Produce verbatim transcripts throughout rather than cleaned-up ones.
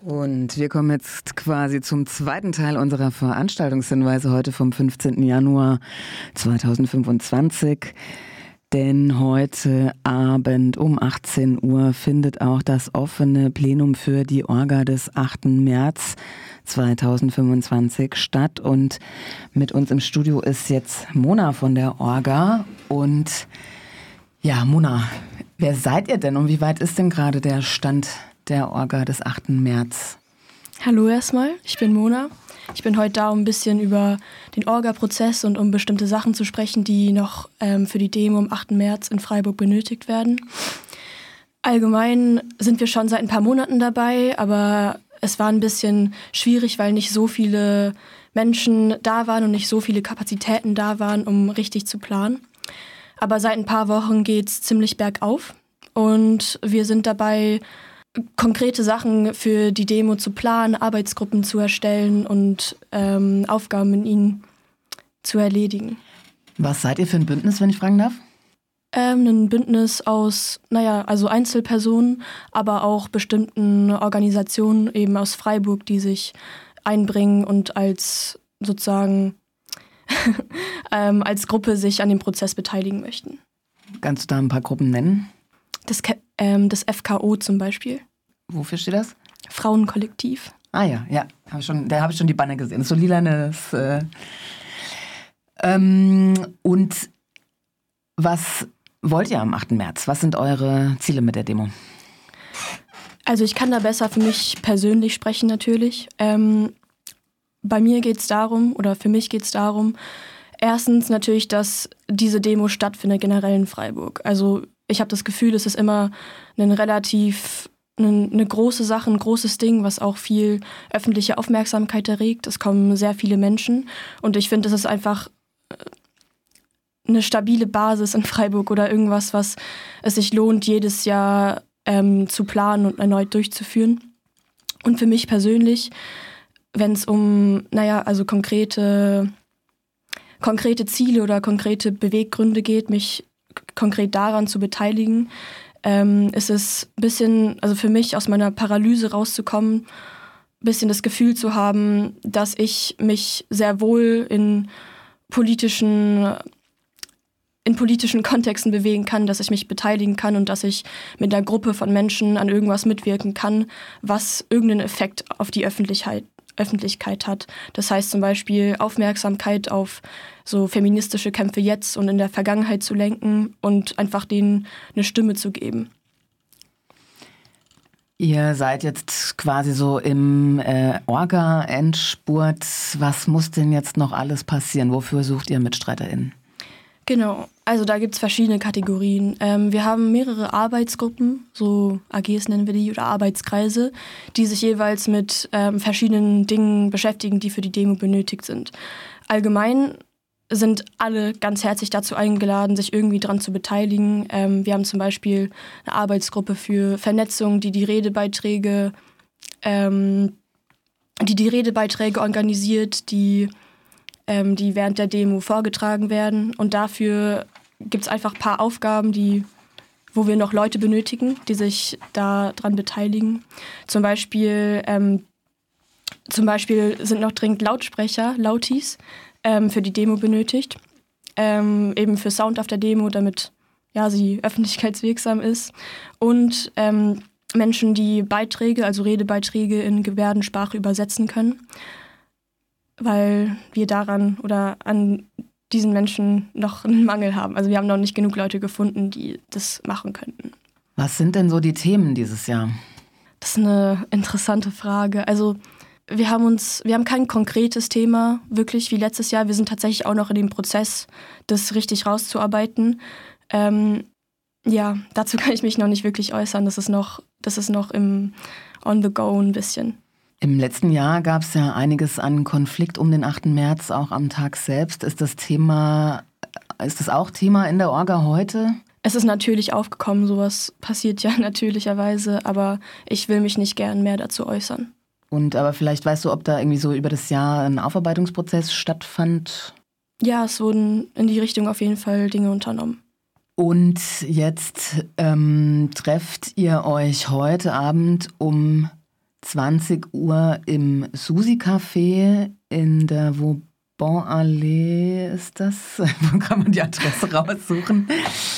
Und wir kommen jetzt quasi zum zweiten Teil unserer Veranstaltungshinweise heute vom fünfzehnten Januar zweitausendfünfundzwanzig. Denn heute Abend um achtzehn Uhr findet auch das offene Plenum für die Orga des achten März zweitausendfünfundzwanzig statt. Und mit uns im Studio ist jetzt Mona von der Orga. Und ja, Mona, wer seid ihr denn und wie weit ist denn gerade der Stand der Orga des achten März? Hallo erstmal, ich bin Mona. Ich bin heute da, um ein bisschen über den Orga-Prozess und um bestimmte Sachen zu sprechen, die noch ähm, für die Demo am achten März in Freiburg benötigt werden. Allgemein sind wir schon seit ein paar Monaten dabei, aber es war ein bisschen schwierig, weil nicht so viele Menschen da waren und nicht so viele Kapazitäten da waren, um richtig zu planen. Aber seit ein paar Wochen geht es ziemlich bergauf und wir sind dabei, konkrete Sachen für die Demo zu planen, Arbeitsgruppen zu erstellen und ähm, Aufgaben in ihnen zu erledigen. Was seid ihr für ein Bündnis, wenn ich fragen darf? Ähm, ein Bündnis aus, naja, also Einzelpersonen, aber auch bestimmten Organisationen eben aus Freiburg, die sich einbringen und als sozusagen ähm, als Gruppe sich an dem Prozess beteiligen möchten. Kannst du da ein paar Gruppen nennen? Das, ähm, das F K O zum Beispiel. Wofür steht das? Frauenkollektiv. Ah ja, ja, hab ich schon, da habe ich schon die Banner gesehen. Das ist so lilanes. Äh, ähm, und was wollt ihr am achten März? Was sind eure Ziele mit der Demo? Also ich kann da besser für mich persönlich sprechen natürlich. Ähm, bei mir geht es darum, oder für mich geht es darum, erstens natürlich, dass diese Demo stattfindet generell in Freiburg. Also ich habe das Gefühl, es ist immer ein relativ, eine, eine große Sache, ein großes Ding, was auch viel öffentliche Aufmerksamkeit erregt. Es kommen sehr viele Menschen und ich finde, es ist einfach eine stabile Basis in Freiburg oder irgendwas, was es sich lohnt, jedes Jahr ähm, zu planen und erneut durchzuführen. Und für mich persönlich, wenn es um, naja, also konkrete, konkrete Ziele oder konkrete Beweggründe geht, mich konkret daran zu beteiligen, ähm, ist es ein bisschen, also für mich aus meiner Paralyse rauszukommen, ein bisschen das Gefühl zu haben, dass ich mich sehr wohl in politischen, in politischen Kontexten bewegen kann, dass ich mich beteiligen kann und dass ich mit einer Gruppe von Menschen an irgendwas mitwirken kann, was irgendeinen Effekt auf die Öffentlichkeit Öffentlichkeit hat. Das heißt zum Beispiel Aufmerksamkeit auf so feministische Kämpfe jetzt und in der Vergangenheit zu lenken und einfach denen eine Stimme zu geben. Ihr seid jetzt quasi so im äh, Orga-Endspurt. Was muss denn jetzt noch alles passieren? Wofür sucht ihr MitstreiterInnen? Genau, also da gibt es verschiedene Kategorien. Ähm, wir haben mehrere Arbeitsgruppen, so A Gs nennen wir die, oder Arbeitskreise, die sich jeweils mit ähm, verschiedenen Dingen beschäftigen, die für die Demo benötigt sind. Allgemein sind alle ganz herzlich dazu eingeladen, sich irgendwie daran zu beteiligen. Ähm, wir haben zum Beispiel eine Arbeitsgruppe für Vernetzung, die die Redebeiträge, ähm, die die Redebeiträge organisiert, die Ähm, die während der Demo vorgetragen werden. Und dafür gibt es einfach ein paar Aufgaben, die, wo wir noch Leute benötigen, die sich daran beteiligen. Zum Beispiel, ähm, zum Beispiel sind noch dringend Lautsprecher, Lautis, ähm, für die Demo benötigt. Ähm, eben für Sound auf der Demo, damit ja, sie öffentlichkeitswirksam ist. Und ähm, Menschen, die Beiträge, also Redebeiträge in Gebärdensprache übersetzen können, weil wir daran oder an diesen Menschen noch einen Mangel haben. Also wir haben noch nicht genug Leute gefunden, die das machen könnten. Was sind denn so die Themen dieses Jahr? Das ist eine interessante Frage. Also wir haben uns, wir haben kein konkretes Thema, wirklich wie letztes Jahr. Wir sind tatsächlich auch noch in dem Prozess, das richtig rauszuarbeiten. Ähm, ja, dazu kann ich mich noch nicht wirklich äußern. Das ist noch, das ist noch im on the go ein bisschen. Im letzten Jahr gab es ja einiges an Konflikt um den achten März, auch am Tag selbst. Ist das Thema, ist das auch Thema in der Orga heute? Es ist natürlich aufgekommen, sowas passiert ja natürlicherweise, aber ich will mich nicht gern mehr dazu äußern. Und aber vielleicht weißt du, ob da irgendwie so über das Jahr ein Aufarbeitungsprozess stattfand? Ja, es wurden in die Richtung auf jeden Fall Dinge unternommen. Und jetzt ähm, trefft ihr euch heute Abend um zwanzig Uhr im Susi-Café in der Vauban-Allee ist das. Wo kann man die Adresse raussuchen?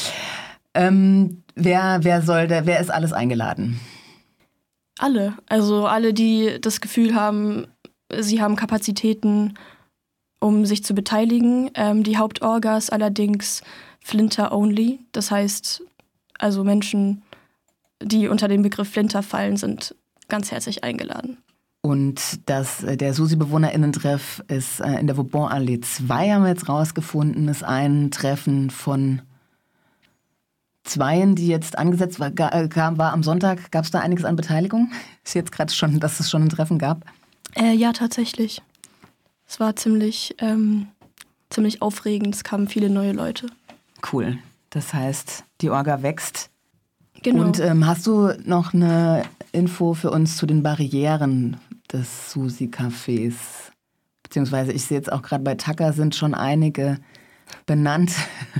Ähm, wer, wer soll da, wer ist alles eingeladen? Alle. Also alle, die das Gefühl haben, sie haben Kapazitäten, um sich zu beteiligen. Ähm, die Hauptorga ist allerdings Flinter only. Das heißt, also Menschen, die unter den Begriff Flinter fallen, sind ganz herzlich eingeladen. Und das, der Susi-BewohnerInnen-Treff ist äh, in der Vauban-Allee zwei, haben wir jetzt rausgefunden, ist ein Treffen von Zweien, die jetzt angesetzt war, war, war am Sonntag. Gab es da einiges an Beteiligung? Ist jetzt gerade schon, dass es schon ein Treffen gab? Äh, ja, tatsächlich. Es war ziemlich, ähm, ziemlich aufregend. Es kamen viele neue Leute. Cool. Das heißt, die Orga wächst. Genau. Und ähm, hast du noch eine Info für uns zu den Barrieren des Susi-Cafés? Beziehungsweise ich sehe jetzt auch gerade bei Tucker sind schon einige benannt.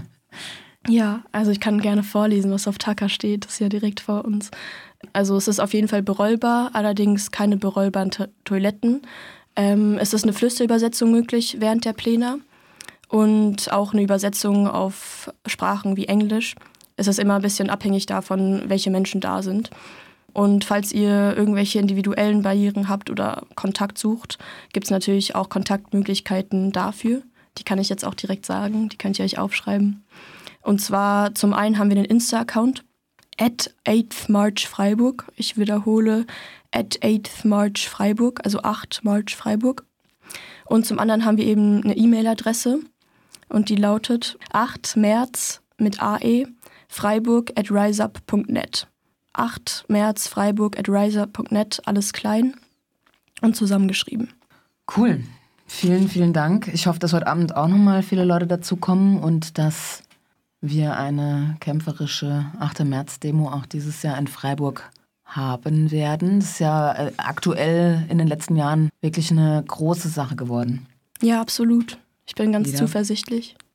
Ja, also ich kann gerne vorlesen, was auf Tucker steht. Das ist ja direkt vor uns. Also es ist auf jeden Fall berollbar, allerdings keine berollbaren to- Toiletten. Ähm, es ist eine Flüsterübersetzung möglich während der Plena und auch eine Übersetzung auf Sprachen wie Englisch. Es ist immer ein bisschen abhängig davon, welche Menschen da sind. Und falls ihr irgendwelche individuellen Barrieren habt oder Kontakt sucht, gibt es natürlich auch Kontaktmöglichkeiten dafür. Die kann ich jetzt auch direkt sagen, die könnt ihr euch aufschreiben. Und zwar zum einen haben wir den Insta-Account at eighth March Freiburg. Ich wiederhole, at eighth March Freiburg, also acht March Freiburg. Und zum anderen haben wir eben eine E-Mail-Adresse und die lautet acht März mit A E Freiburg at riseup punkt net. acht März Freiburg at riseup punkt net, alles klein und zusammengeschrieben. Cool. Vielen, vielen Dank. Ich hoffe, dass heute Abend auch nochmal viele Leute dazukommen und dass wir eine kämpferische achter März-Demo auch dieses Jahr in Freiburg haben werden. Das ist ja äh, aktuell in den letzten Jahren wirklich eine große Sache geworden. Ja, absolut. Ich bin ganz Wieder? zuversichtlich.